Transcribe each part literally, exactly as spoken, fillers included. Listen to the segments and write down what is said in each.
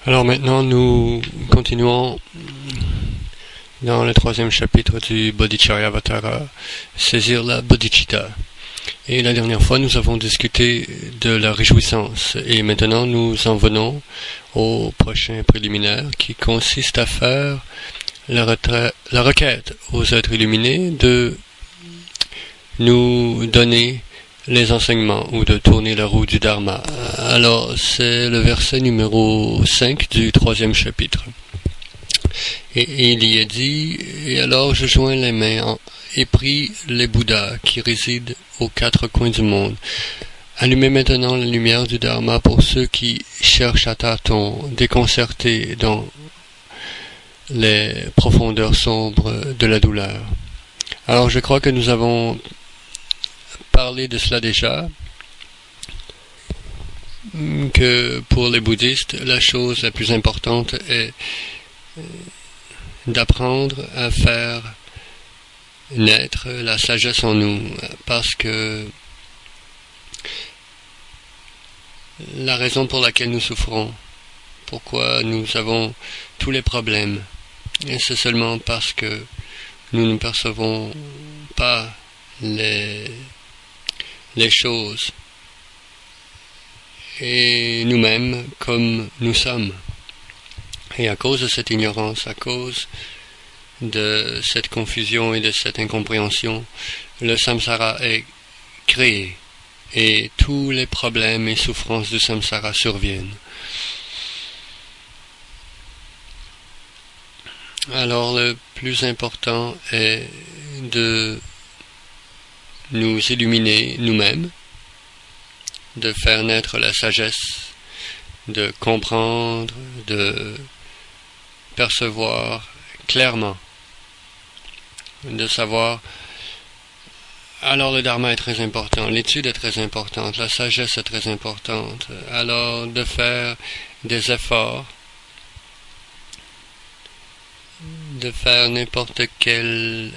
Alors maintenant, nous continuons dans le troisième chapitre du Bodhicharyavatara, saisir la bodhicitta. Et la dernière fois, nous avons discuté de la réjouissance. Et maintenant, nous en venons au prochain préliminaire qui consiste à faire la, retra- la requête aux êtres illuminés de nous donner les enseignements ou de tourner la roue du Dharma. Alors, c'est le verset numéro cinq du troisième chapitre. Et, et il y est dit, et alors je joins les mains en, et prie les Bouddhas qui résident aux quatre coins du monde. Allumez maintenant la lumière du Dharma pour ceux qui cherchent à tâtons, déconcertés dans les profondeurs sombres de la douleur. Alors, je crois que nous avons parler de cela déjà, que pour les bouddhistes, la chose la plus importante est d'apprendre à faire naître la sagesse en nous, parce que la raison pour laquelle nous souffrons, pourquoi nous avons tous les problèmes, c'est seulement parce que nous ne percevons pas les les choses et nous-mêmes comme nous sommes. Et à cause de cette ignorance, à cause de cette confusion et de cette incompréhension, le samsara est créé et tous les problèmes et souffrances du samsara surviennent. Alors le plus important est de nous illuminer nous-mêmes, de faire naître la sagesse, de comprendre, de percevoir clairement, de savoir. Alors le Dharma est très important, l'étude est très importante, la sagesse est très importante. Alors de faire des efforts, de faire n'importe quel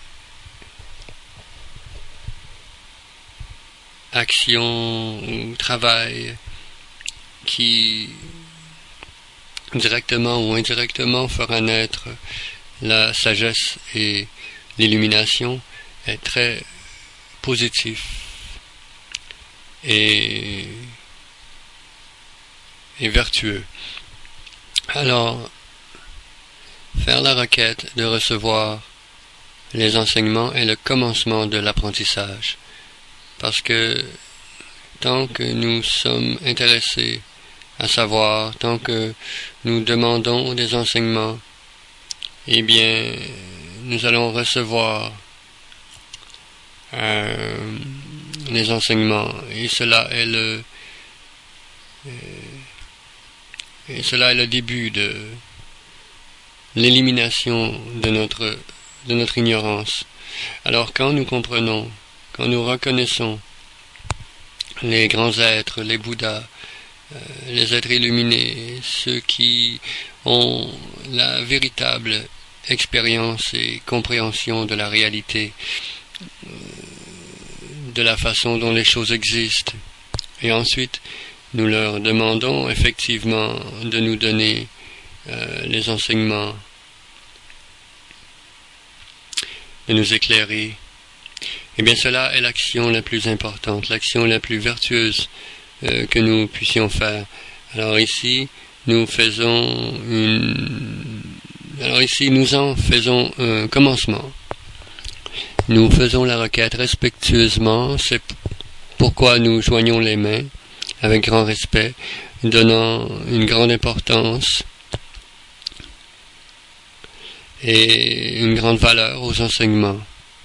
action ou travail qui directement ou indirectement fera naître la sagesse et l'illumination est très positif et, et vertueux. Alors, faire la requête de recevoir les enseignements est le commencement de l'apprentissage. Parce que tant que nous sommes intéressés à savoir, tant que nous demandons des enseignements, eh bien, nous allons recevoir euh, les enseignements. Et cela est le euh, et cela est le début de l'élimination de notre de notre ignorance. Alors, quand nous comprenons, quand nous reconnaissons les grands êtres, les Bouddhas, euh, les êtres illuminés, ceux qui ont la véritable expérience et compréhension de la réalité, euh, de la façon dont les choses existent, et ensuite nous leur demandons effectivement de nous donner euh, les enseignements, de nous éclairer. Eh bien, cela est l'action la plus importante, l'action la plus vertueuse euh, que nous puissions faire. Alors ici, nous faisons une... Alors ici, nous en faisons un commencement. Nous faisons la requête respectueusement, c'est pourquoi nous joignons les mains avec grand respect, donnant une grande importance et une grande valeur aux enseignements.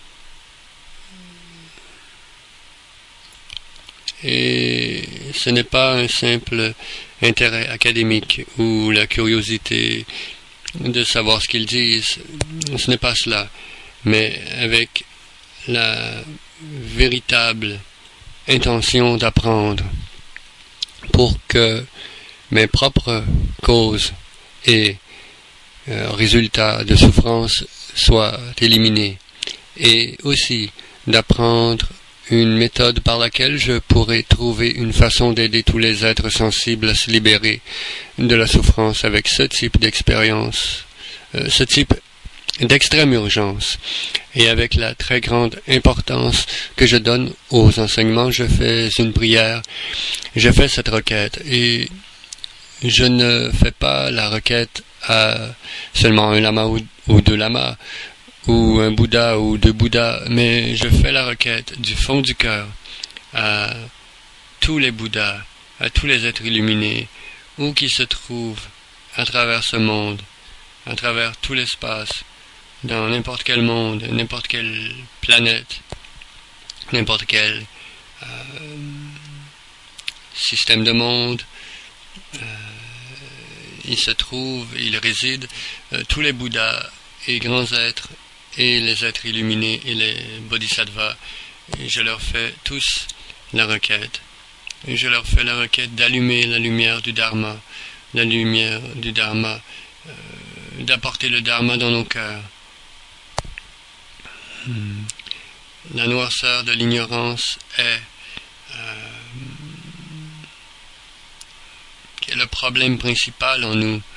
Et ce n'est pas un simple intérêt académique ou la curiosité de savoir ce qu'ils disent, ce n'est pas cela, mais avec la véritable intention d'apprendre pour que mes propres causes et euh, résultats de souffrance soient éliminés, et aussi d'apprendre une méthode par laquelle je pourrais trouver une façon d'aider tous les êtres sensibles à se libérer de la souffrance avec ce type d'expérience, euh, ce type d'extrême urgence. Et avec la très grande importance que je donne aux enseignements, je fais une prière, je fais cette requête, et je ne fais pas la requête à seulement un lama ou, ou deux lamas, ou un Bouddha ou deux Bouddhas, mais je fais la requête du fond du cœur à tous les Bouddhas, à tous les êtres illuminés, où qu'ils se trouvent à travers ce monde, à travers tout l'espace, dans n'importe quel monde, n'importe quelle planète, n'importe quel euh, système de monde. Euh, il se trouve, il réside, euh, tous les Bouddhas et grands êtres, et les êtres illuminés et les bodhisattvas, et je leur fais tous la requête. Et je leur fais la requête d'allumer la lumière du Dharma, la lumière du Dharma, euh, d'apporter le Dharma dans nos cœurs. Hmm. La noirceur de l'ignorance est, euh, est le problème principal en nous.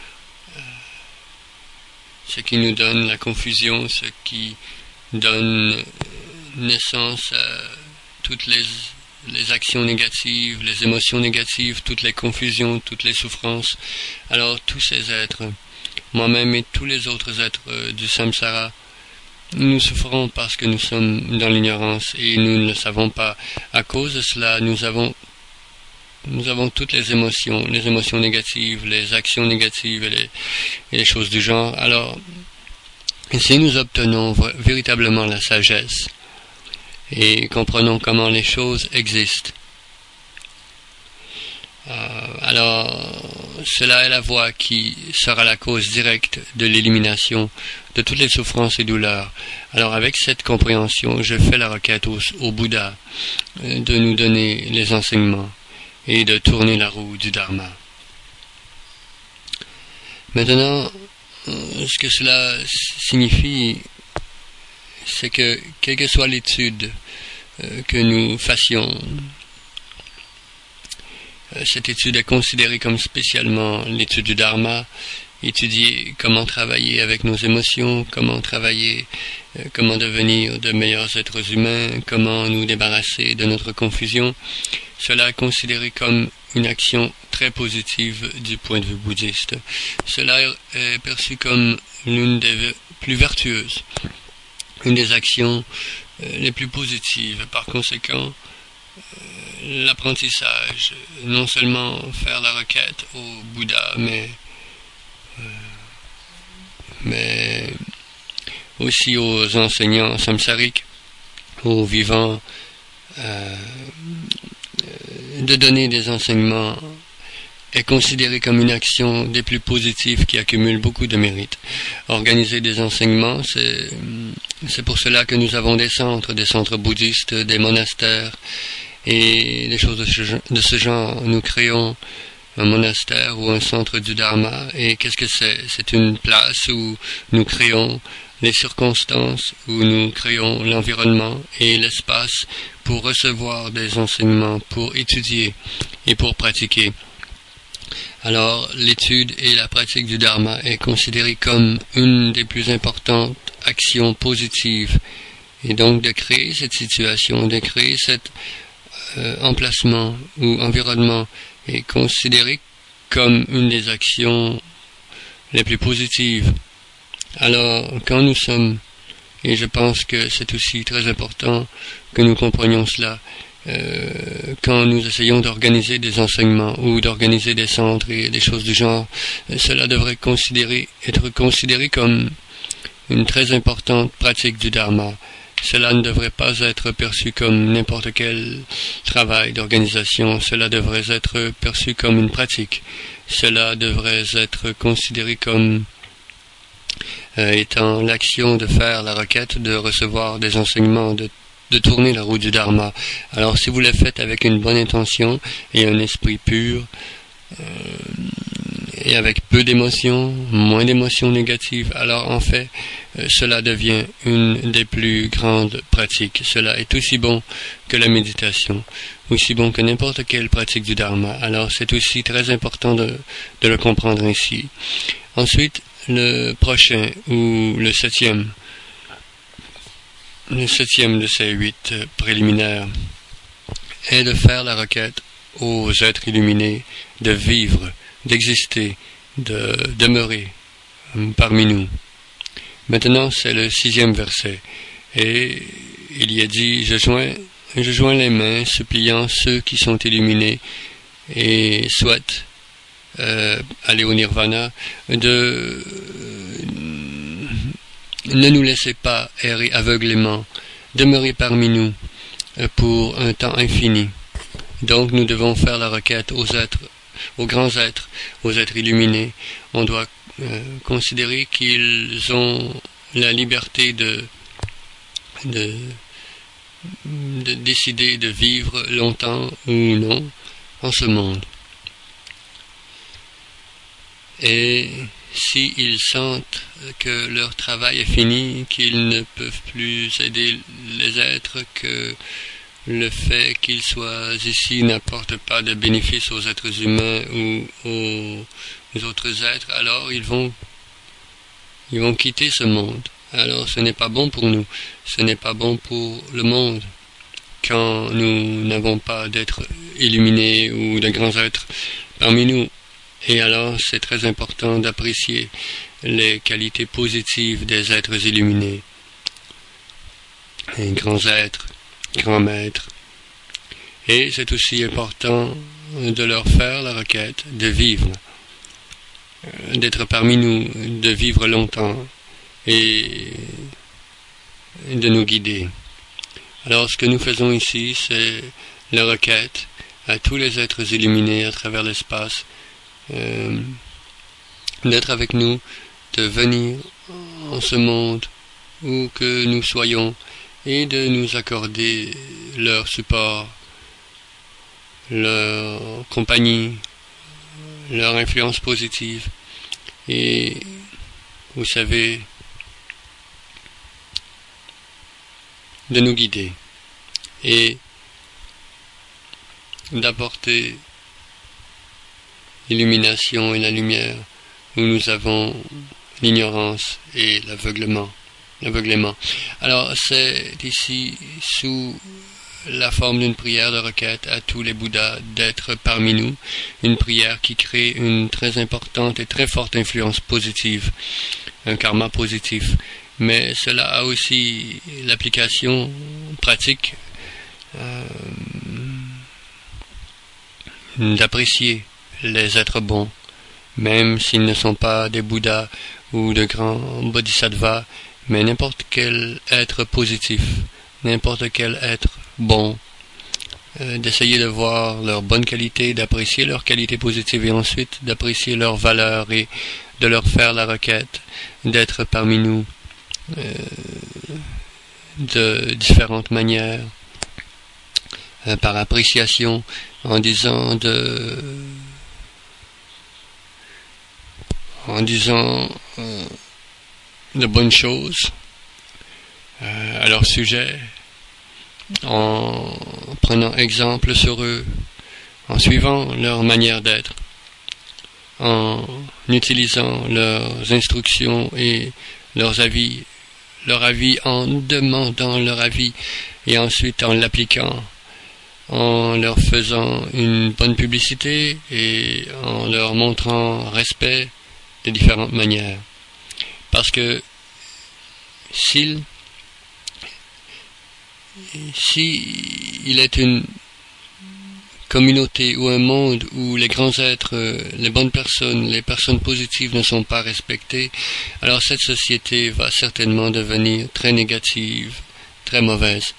Ce qui nous donne la confusion, ce qui donne naissance à toutes les, les actions négatives, les émotions négatives, toutes les confusions, toutes les souffrances. Alors tous ces êtres, moi-même et tous les autres êtres euh, du samsara, nous souffrons parce que nous sommes dans l'ignorance et nous ne le savons pas. À cause de cela, nous avons Nous avons toutes les émotions, les émotions négatives, les actions négatives et les, et les choses du genre. Alors, si nous obtenons véritablement la sagesse et comprenons comment les choses existent, euh, alors cela est la voie qui sera la cause directe de l'élimination de toutes les souffrances et douleurs. Alors avec cette compréhension, je fais la requête au, au Bouddha euh, de nous donner les enseignements et de tourner la roue du Dharma. Maintenant, ce que cela signifie, c'est que, quelle que soit l'étude euh, que nous fassions, euh, cette étude est considérée comme spécialement l'étude du Dharma, étudier comment travailler avec nos émotions, comment travailler, euh, comment devenir de meilleurs êtres humains, comment nous débarrasser de notre confusion. Cela est considéré comme une action très positive du point de vue bouddhiste. Cela est perçu comme l'une des plus vertueuses, une des actions euh, les plus positives. Par conséquent, euh, l'apprentissage, non seulement faire la requête au Bouddha, mais, euh, mais aussi aux enseignants samsariques, aux vivants, euh, de donner des enseignements est considéré comme une action des plus positives qui accumule beaucoup de mérite. Organiser des enseignements, c'est, c'est pour cela que nous avons des centres, des centres bouddhistes, des monastères et des choses de ce, de ce genre. Nous créons un monastère ou un centre du Dharma, et qu'est-ce que c'est? C'est une place où nous créons les circonstances, où nous créons l'environnement et l'espace pour recevoir des enseignements, pour étudier et pour pratiquer. Alors, l'étude et la pratique du Dharma est considérée comme une des plus importantes actions positives. Et donc, de créer cette situation, de créer cet euh, emplacement ou environnement est considéré comme une des actions les plus positives. Alors, quand nous sommes, et je pense que c'est aussi très important que nous comprenions cela, euh, quand nous essayons d'organiser des enseignements ou d'organiser des centres et des choses du genre, euh, cela devrait considérer, être considéré comme une très importante pratique du Dharma. Cela ne devrait pas être perçu comme n'importe quel travail d'organisation, cela devrait être perçu comme une pratique. Cela devrait être considéré comme euh, étant l'action de faire la requête, de recevoir des enseignements, de, de tourner la roue du Dharma. Alors si vous le faites avec une bonne intention et un esprit pur, euh, et avec peu d'émotions, moins d'émotions négatives, alors en fait, euh, cela devient une des plus grandes pratiques. Cela est aussi bon que la méditation, aussi bon que n'importe quelle pratique du Dharma. Alors c'est aussi très important de, de le comprendre ainsi. Ensuite, le prochain, ou le septième, le septième de ces huit préliminaires, est de faire la requête aux êtres illuminés de vivre, d'exister, de demeurer parmi nous. Maintenant, c'est le sixième verset, et il y a dit, je joins, je joins les mains, suppliant ceux qui sont illuminés et souhaitent euh, aller au nirvana, de euh, ne nous laissez pas errer aveuglément, demeurez parmi nous euh, pour un temps infini. Donc nous devons faire la requête aux êtres, aux grands êtres, aux êtres illuminés. On doit euh, considérer qu'ils ont la liberté de, de, de décider de vivre longtemps ou non en ce monde. Et s'ils sentent que leur travail est fini, qu'ils ne peuvent plus aider les êtres, que le fait qu'ils soient ici n'apporte pas de bénéfice aux êtres humains ou aux autres êtres, alors ils vont, ils vont quitter ce monde. Alors ce n'est pas bon pour nous, ce n'est pas bon pour le monde quand nous n'avons pas d'êtres illuminés ou de grands êtres parmi nous. Et alors c'est très important d'apprécier les qualités positives des êtres illuminés, les grands êtres, grands maîtres. Et c'est aussi important de leur faire la requête de vivre, d'être parmi nous, de vivre longtemps et de nous guider. Alors ce que nous faisons ici, c'est la requête à tous les êtres illuminés à travers l'espace, euh, d'être avec nous, de venir en ce monde où que nous soyons, et de nous accorder leur support, leur compagnie, leur influence positive. Et vous savez, de nous guider et d'apporter l'illumination et la lumière où nous avons l'ignorance et l'aveuglement. L'aveuglement. Alors, c'est ici sous la forme d'une prière de requête à tous les Bouddhas d'être parmi nous, une prière qui crée une très importante et très forte influence positive, un karma positif. Mais cela a aussi l'application pratique euh, d'apprécier les êtres bons, même s'ils ne sont pas des Bouddhas ou de grands bodhisattvas, mais n'importe quel être positif, n'importe quel être bon, euh, d'essayer de voir leurs bonnes qualités, d'apprécier leurs qualités positives et ensuite d'apprécier leurs valeurs et de leur faire la requête d'être parmi nous euh, de différentes manières, euh, par appréciation, en disant de en disant euh, de bonnes choses euh, à leur sujet, en prenant exemple sur eux, en suivant leur manière d'être, en utilisant leurs instructions et leurs avis, leur avis en demandant leur avis et ensuite en l'appliquant, en leur faisant une bonne publicité et en leur montrant respect de différentes manières. Parce que s'il si il est une communauté ou un monde où les grands êtres, les bonnes personnes, les personnes positives ne sont pas respectées, alors cette société va certainement devenir très négative, très mauvaise.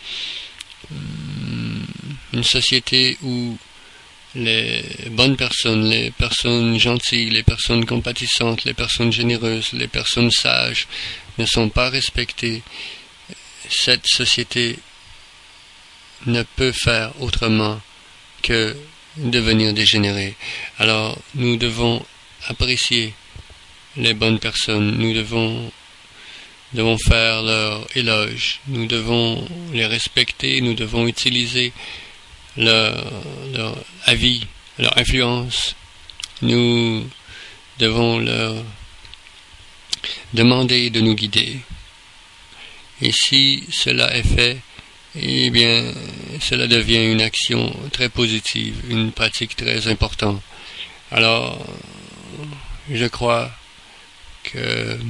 Une société où les bonnes personnes, les personnes gentilles, les personnes compatissantes, les personnes généreuses, les personnes sages ne sont pas respectées, cette société ne peut faire autrement que devenir dégénérée. Alors nous devons apprécier les bonnes personnes, nous devons, devons faire leur éloge, nous devons les respecter, nous devons utiliser leur, leur avis, leur influence, nous devons leur demander de nous guider. Et si cela est fait, eh bien, cela devient une action très positive, une pratique très importante. Alors, je crois que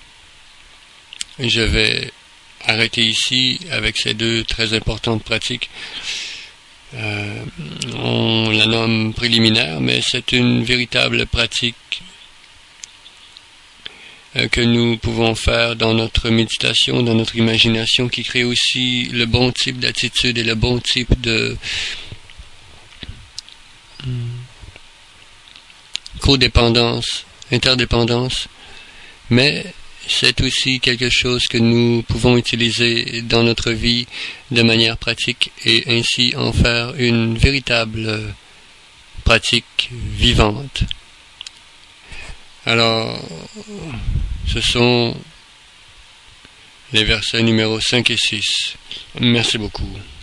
je vais arrêter ici avec ces deux très importantes pratiques. Euh, on la nomme préliminaire, mais c'est une véritable pratique euh, que nous pouvons faire dans notre méditation, dans notre imagination, qui crée aussi le bon type d'attitude et le bon type de codépendance, interdépendance, mais c'est aussi quelque chose que nous pouvons utiliser dans notre vie de manière pratique et ainsi en faire une véritable pratique vivante. Alors, ce sont les versets numéros cinq et six. Merci beaucoup.